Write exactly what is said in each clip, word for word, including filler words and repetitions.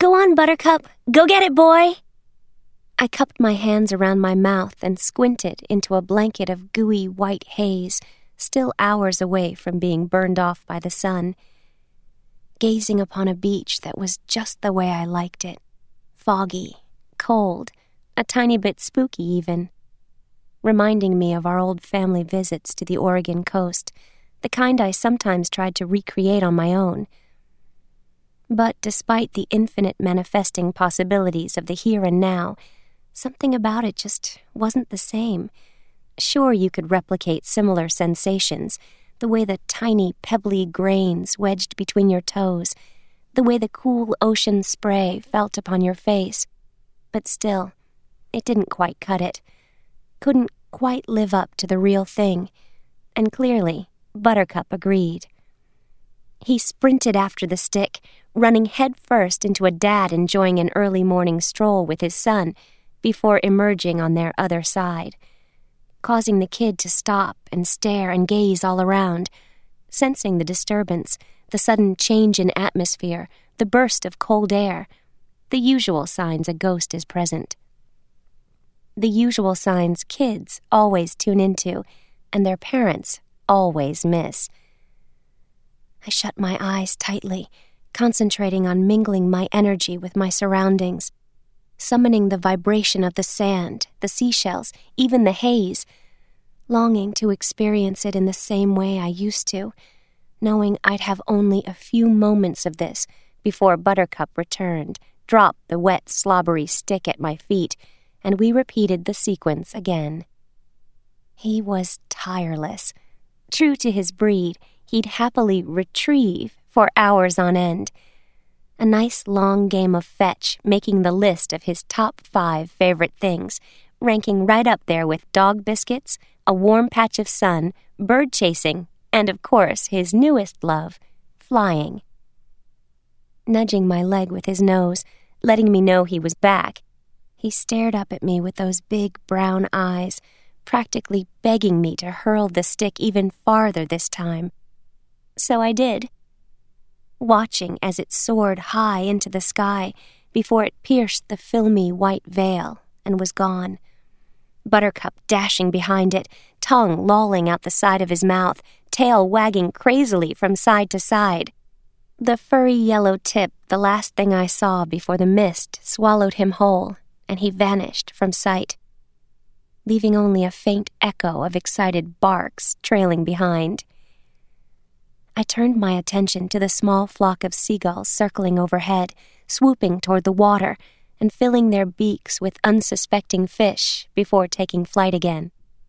Go on, Buttercup. Go get it, boy. I cupped my hands around my mouth and squinted into a blanket of gooey white haze, still hours away from being burned off by the sun, gazing upon a beach that was just the way I liked it. Foggy, cold, a tiny bit spooky even, reminding me of our old family visits to the Oregon coast, the kind I sometimes tried to recreate on my own. But despite the infinite manifesting possibilities of the here and now, something about it just wasn't the same. Sure, you could replicate similar sensations, the way the tiny, pebbly grains wedged between your toes, the way the cool ocean spray felt upon your face. But still, it didn't quite cut it. Couldn't quite live up to the real thing. And clearly, Buttercup agreed. He sprinted after the stick, running headfirst into a dad enjoying an early morning stroll with his son before emerging on their other side, causing the kid to stop and stare and gaze all around, sensing the disturbance, the sudden change in atmosphere, the burst of cold air, the usual signs a ghost is present. The usual signs kids always tune into and their parents always miss. I shut my eyes tightly, concentrating on mingling my energy with my surroundings, summoning the vibration of the sand, the seashells, even the haze, longing to experience it in the same way I used to, knowing I'd have only a few moments of this before Buttercup returned, dropped the wet, slobbery stick at my feet, and we repeated the sequence again. He was tireless. True to his breed, he'd happily retrieve for hours on end. A nice long game of fetch, making the list of his top five favorite things, ranking right up there with dog biscuits, a warm patch of sun, bird chasing, and of course his newest love, flying. Nudging my leg with his nose, letting me know he was back, he stared up at me with those big brown eyes, practically begging me to hurl the stick even farther this time. So I did, watching as it soared high into the sky before it pierced the filmy white veil and was gone. Buttercup dashing behind it, tongue lolling out the side of his mouth, tail wagging crazily from side to side. The furry yellow tip the last thing I saw before the mist swallowed him whole, and he vanished from sight, leaving only a faint echo of excited barks trailing behind. I turned my attention to the small flock of seagulls circling overhead, swooping toward the water and filling their beaks with unsuspecting fish before taking flight again.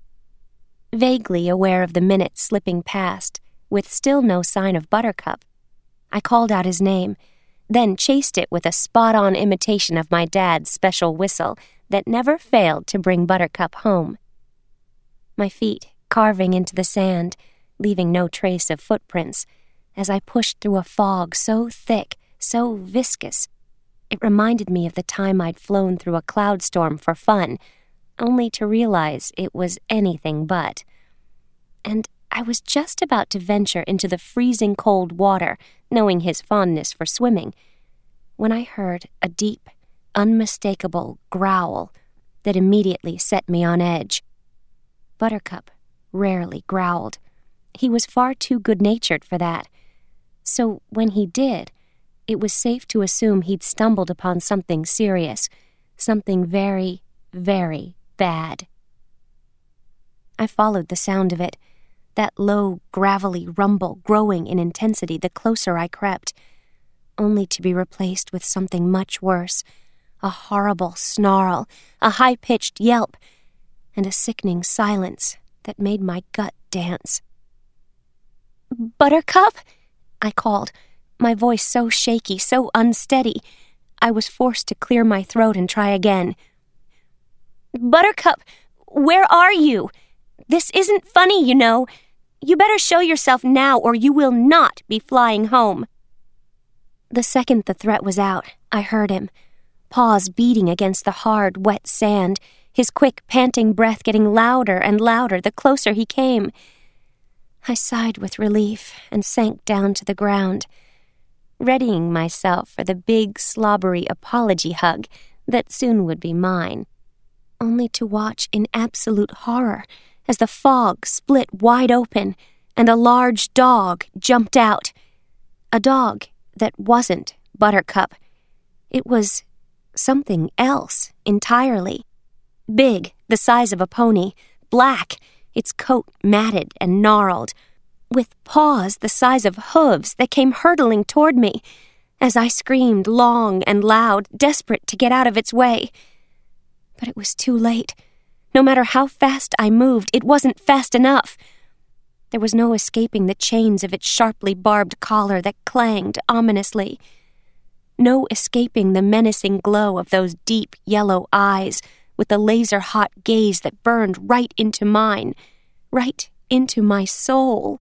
Vaguely aware of the minutes slipping past, with still no sign of Buttercup, I called out his name, then chased it with a spot-on imitation of my dad's special whistle that never failed to bring Buttercup home. My feet carving into the sand, leaving no trace of footprints, as I pushed through a fog so thick, so viscous, it reminded me of the time I'd flown through a cloud storm for fun, only to realize it was anything but. And I was just about to venture into the freezing cold water, knowing his fondness for swimming, when I heard a deep, unmistakable growl that immediately set me on edge. Buttercup rarely growled. He was far too good-natured for that. So when he did, it was safe to assume he'd stumbled upon something serious, something very, very bad. I followed the sound of it, that low, gravelly rumble growing in intensity the closer I crept, only to be replaced with something much worse, a horrible snarl, a high-pitched yelp, and a sickening silence that made my gut dance. "Buttercup?" I called, my voice so shaky, so unsteady, I was forced to clear my throat and try again. "Buttercup, where are you? This isn't funny, you know. You better show yourself now or you will not be flying home." The second the threat was out, I heard him, paws beating against the hard, wet sand, his quick, panting breath getting louder and louder the closer he came. I sighed with relief and sank down to the ground. readying myself for the big, slobbery apology hug that soon would be mine, only to watch in absolute horror as the fog split wide open and a large dog jumped out. A dog that wasn't Buttercup. It was something else entirely. Big, the size of a pony, black, its coat matted and gnarled, with paws the size of hooves that came hurtling toward me as I screamed long and loud, desperate to get out of its way. But it was too late. No matter how fast I moved, it wasn't fast enough. There was no escaping the chains of its sharply barbed collar that clanged ominously. No escaping the menacing glow of those deep yellow eyes with the laser-hot gaze that burned right into mine, right into my soul.